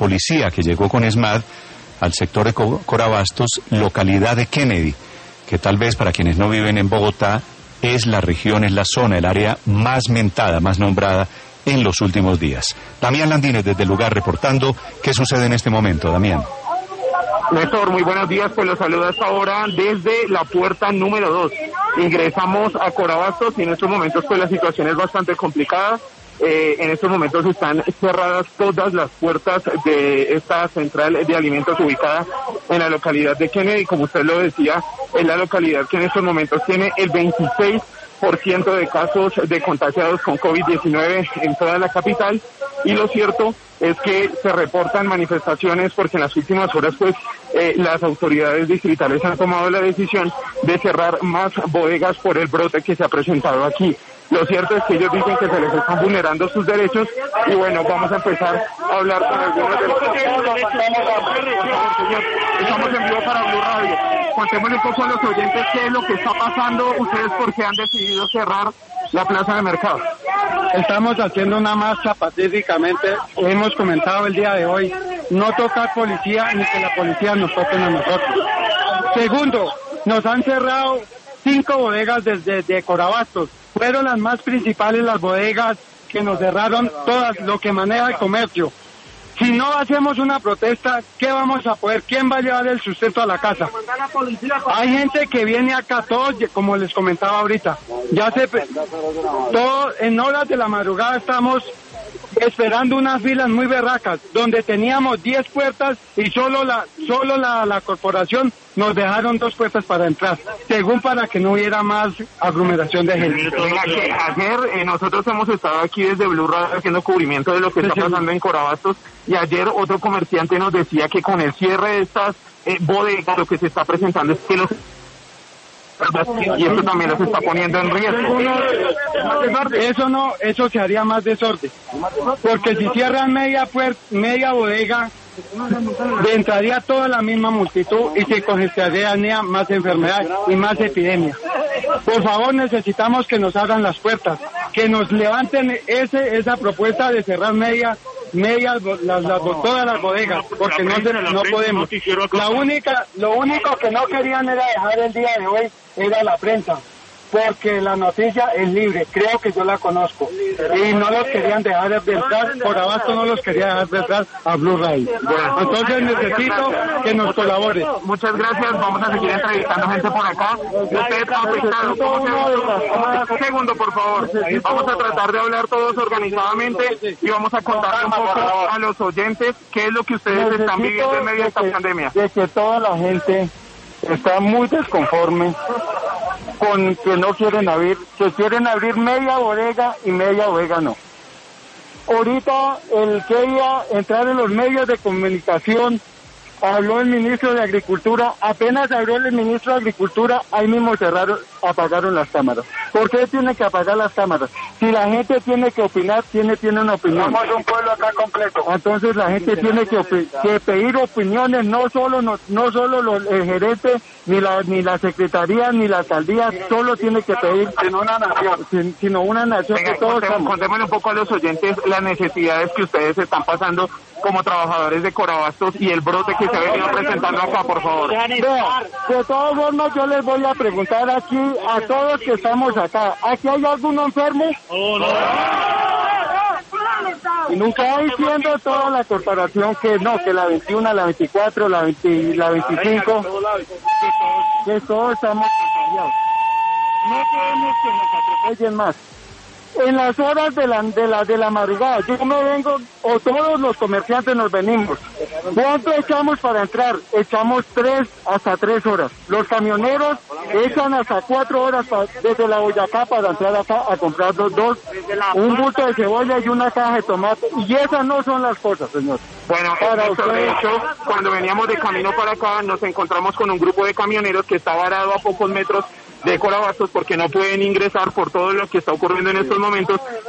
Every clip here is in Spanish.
policía que llegó con ESMAD al sector de Corabastos, localidad de Kennedy, que tal vez para quienes no viven en Bogotá es la región, es la zona, el área más mentada, más nombrada en los últimos días. Damián Landines desde el lugar reportando qué sucede en este momento. Damián. Néstor, muy buenos días, pues los saludo hasta ahora desde la puerta número 2. Ingresamos a Corabastos y en estos momentos pues la situación es bastante complicada. En estos momentos están cerradas todas las puertas de esta central de alimentos ubicada en la localidad de Kennedy. Como usted lo decía, es la localidad que en estos momentos tiene el 26% de casos de contagiados con COVID-19 en toda la capital, y lo cierto es que se reportan manifestaciones porque en las últimas horas pues las autoridades distritales han tomado la decisión de cerrar más bodegas por el brote que se ha presentado aquí. Lo cierto es que ellos dicen que se les están vulnerando sus derechos y bueno, vamos a empezar a hablar con algunos de los... Estamos en vivo para Blue Radio. Contémosle un poco a los oyentes qué es lo que está pasando, ustedes por qué han decidido cerrar la plaza de mercado. Estamos haciendo una marcha pacíficamente, hemos comentado el día de hoy, no tocar policía ni que la policía nos toque a nosotros. Segundo, nos han cerrado 5 bodegas desde Corabastos. Fueron las más principales las bodegas que nos cerraron todas, lo que maneja el comercio. Si no hacemos una protesta, ¿qué vamos a poder? ¿Quién va a llevar el sustento a la casa? Hay gente que viene acá, todos, como les comentaba ahorita, todo en horas de la madrugada estamos esperando unas filas muy berracas, donde teníamos 10 puertas y solo la corporación nos dejaron 2 puertas para entrar, según para que no hubiera más aglomeración de gente. Venga, que ayer nosotros hemos estado aquí desde Blue Radio haciendo cubrimiento de lo que está pasando en Corabastos, y ayer otro comerciante nos decía que con el cierre de estas bodegas lo que se está presentando es que los... y esto también los está poniendo en riesgo. Eso se haría más desorden, porque si cierran media bodega, entraría toda la misma multitud y se congestionaría más enfermedad y más epidemia. Por favor, necesitamos que nos abran las puertas, que nos levanten esa propuesta de cerrar todas las bodegas, porque no podemos. Lo único que no querían era dejar el día de hoy era la prensa, porque la noticia es libre, creo que yo la conozco, y no los querían dejar de entrar, Corabastos no los quería dejar de entrar a Blue Radio. Bueno, entonces necesito que nos colabore. Muchas gracias, vamos a seguir entrevistando gente por acá. Usted está afectado, un segundo por favor, vamos a tratar de hablar todos organizadamente y vamos a contarle un poco a los oyentes qué es lo que ustedes están viviendo en medio de esta pandemia. De que toda la gente está muy desconforme con que no quieren abrir, que quieren abrir media bodega y media bodega no. Ahorita el que iba a entrar en los medios de comunicación, habló el ministro de Agricultura, apenas habló el ministro de Agricultura, ahí mismo apagaron las cámaras. ¿Por qué tiene que apagar las cámaras? Si la gente tiene que opinar, tiene una opinión. Somos un pueblo acá completo. Entonces la gente tiene que pedir opiniones, no solo el gerente, ni la secretaría, ni la alcaldía, solo tiene que pedir sino una nación. Venga, que todos contémosle un poco a los oyentes las necesidades que ustedes están pasando como trabajadores de Corabastos y el brote que se ha venido presentando acá, por favor. Vea, de todas formas yo les voy a preguntar aquí a todos que estamos acá, ¿aquí hay alguno enfermo? Y nunca diciendo toda la corporación que no, que la 21, la 24, la 25, que todos estamos contagiados. No queremos que nos atropellen más. En las horas de la madrugada, yo me vengo, o todos los comerciantes nos venimos. ¿Cuánto echamos para entrar? Echamos 3 hasta 3 horas. Los camioneros echan hasta 4 horas desde la Boyacá para entrar acá a comprar un bulto de cebolla y una caja de tomate. Y esas no son las cosas, señor. Bueno, de hecho, cuando veníamos de camino para acá, nos encontramos con un grupo de camioneros que está varado a pocos metros de Corabastos porque no pueden ingresar por todo lo que está ocurriendo en estos momentos,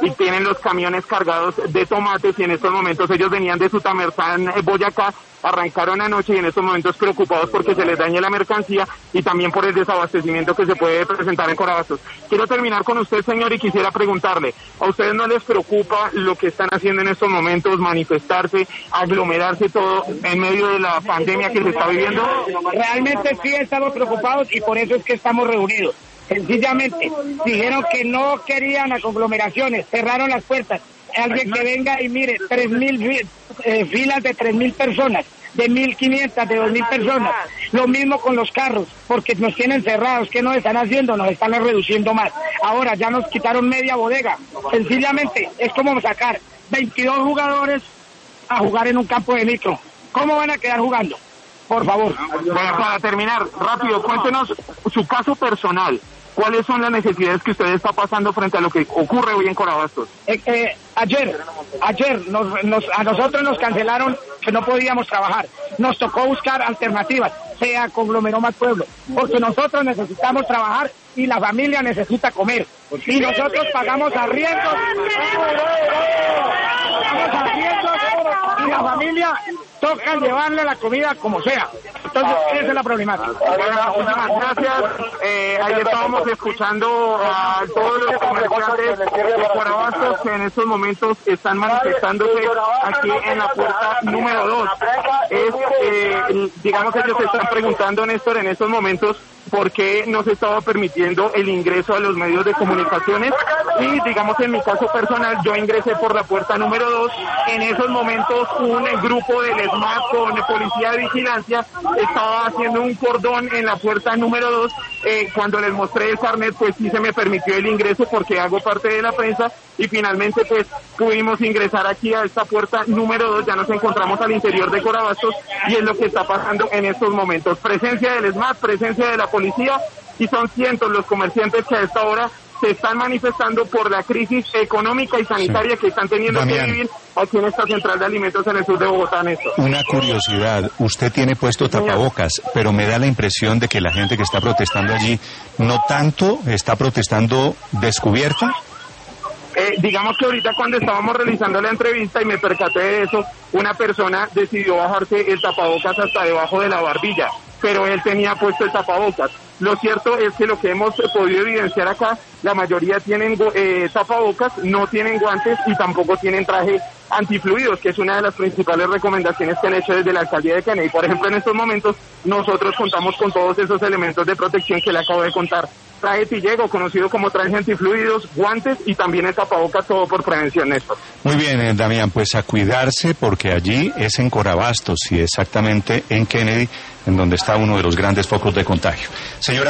y tienen los camiones cargados de tomates, y en estos momentos ellos venían de Sutamerzán, Boyacá, arrancaron anoche y en estos momentos preocupados porque se les dañe la mercancía y también por el desabastecimiento que se puede presentar en Corabastos. Quiero terminar con usted, señor, y quisiera preguntarle, ¿a ustedes no les preocupa lo que están haciendo en estos momentos, manifestarse, aglomerarse todo en medio de la pandemia que se está viviendo? Realmente sí estamos preocupados y por eso es que estamos reunidos. Sencillamente dijeron que no querían aglomeraciones, cerraron las puertas. Alguien que venga y mire, 3.000 filas de 3.000 personas, de 1.500, de 2.000 personas. Lo mismo con los carros, porque nos tienen cerrados. ¿Qué nos están haciendo? Nos están reduciendo más. Ahora ya nos quitaron media bodega. Sencillamente es como sacar 22 jugadores a jugar en un campo de micro. ¿Cómo van a quedar jugando? Por favor. Bueno, para terminar, rápido, cuéntenos su caso personal. ¿Cuáles son las necesidades que usted está pasando frente a lo que ocurre hoy en Corabastos? Ayer a nosotros nos cancelaron que no podíamos trabajar. Nos tocó buscar alternativas. Se conglomeró más pueblo. Porque nosotros necesitamos trabajar y la familia necesita comer. Y nosotros pagamos arriendos. Y la familia toca llevarle la comida como sea. Entonces, esa es la problemática. Bueno, muchísimas gracias. Ahí estábamos escuchando a todos los comerciantes de Corabastos que en estos momentos están manifestándose aquí en la puerta número 2. Digamos, ellos se están preguntando, Néstor, en estos momentos, por qué no se estaba permitiendo el ingreso a los medios de comunicaciones. Y, digamos, en mi caso personal, yo ingresé por la puerta número 2. En esos momentos, un grupo del SMAT con policía de vigilancia estaba haciendo un cordón en la puerta número 2. Cuando les mostré el carnet, pues sí se me permitió el ingreso porque hago parte de la prensa, y finalmente pues pudimos ingresar aquí a esta puerta número 2. Ya nos encontramos al interior de Corabastos y es lo que está pasando en estos momentos. Presencia del SMAT, presencia de la policía, y son cientos los comerciantes que a esta hora se están manifestando por la crisis económica y sanitaria que están teniendo que vivir aquí en esta central de alimentos en el sur de Bogotá, Néstor. Una curiosidad, usted tiene puesto tapabocas, pero me da la impresión de que la gente que está protestando allí no tanto está protestando descubierta. Digamos que ahorita cuando estábamos realizando la entrevista y me percaté de eso, una persona decidió bajarse el tapabocas hasta debajo de la barbilla, pero él tenía puesto el tapabocas. Lo cierto es que lo que hemos podido evidenciar acá, la mayoría tienen tapabocas, no tienen guantes y tampoco tienen traje antifluidos, que es una de las principales recomendaciones que han hecho desde la alcaldía de Kennedy. Por ejemplo, en estos momentos nosotros contamos con todos esos elementos de protección que le acabo de contar. Traje Tillego, conocido como traje antifluidos, guantes y también el tapabocas, todo por prevención, Néstor. Muy bien, Damián, pues a cuidarse, porque allí es en Corabastos y exactamente en Kennedy, en donde está uno de los grandes focos de contagio. Señora